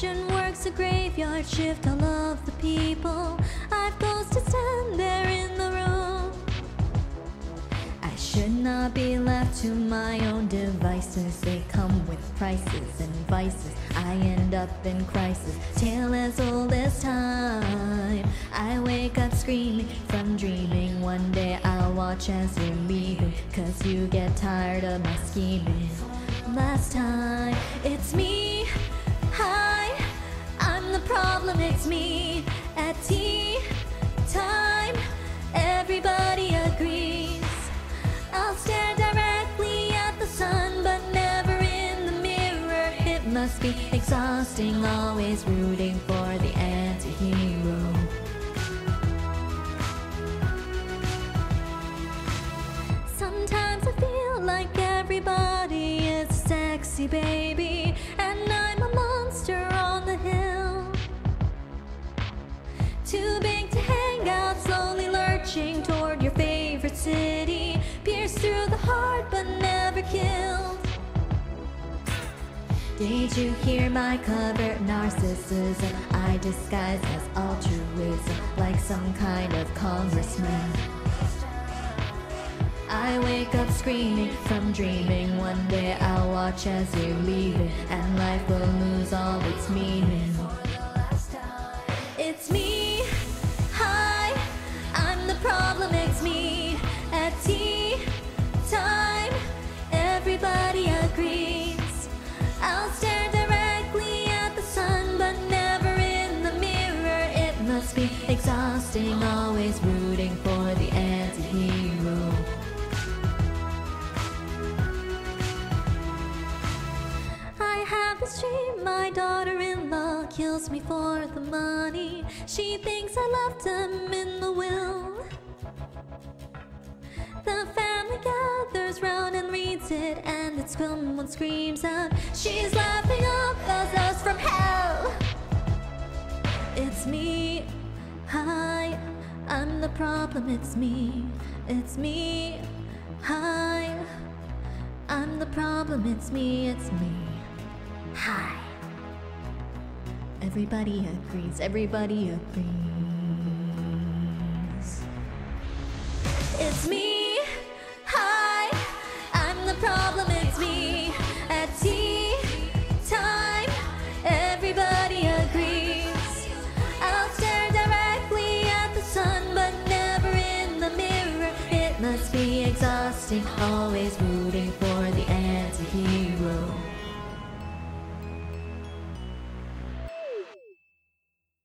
profession works a graveyard shift. All of the people I've close to stand there in the room. I should not be left to my own devices. They come with prices and vices. I end up in crisis, tale as old as time. I wake up screaming from dreaming. One day I'll watch as you're leaving, 'cause you get tired of my scheming. Last time, it's me. Hi, I'm the problem, it's me. At tea time, everybody agrees. I'll stare directly at the sun, but never in the mirror. It must be exhausting, always rooting for the anti-hero. Sometimes I feel like everybody is a sexy baby, and I'm a monster on the hill. Too big to hang out, slowly lurching toward your favorite city. Pierced through the heart but never killed. Did you hear my covert narcissism? I disguise as altruism, like some kind of congressman. I wake up screaming from dreaming. One day I'll watch as you're leaving, and life will lose all its meaning. It's me. Hi, I'm the problem, it's me. At tea time, everybody agrees. I'll stare directly at the sun, but never in the mirror. It must be exhausting, always rooting for the anti-hero. I have this dream, my daughter-in-law kills me for the money. She thinks I left him in the will. The family gathers round and reads it, and it's someone screams out, she's laughing up at us from hell. It's me. Hi, I'm the problem, it's me. It's me. Hi, I'm the problem, it's me, it's me. Hi. Everybody agrees, everybody agrees. It's me. Hi, I'm the problem, it's me. At tea time, everybody agrees. I'll stare directly at the sun, but never in the mirror. It must be exhausting, always rooting for the anti-hero.